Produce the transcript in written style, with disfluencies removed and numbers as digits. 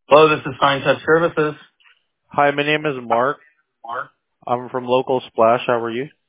Hello, this is Sign Touch Services. Hi, my name is Mark. Mark. I'm from Local Splash. How are you?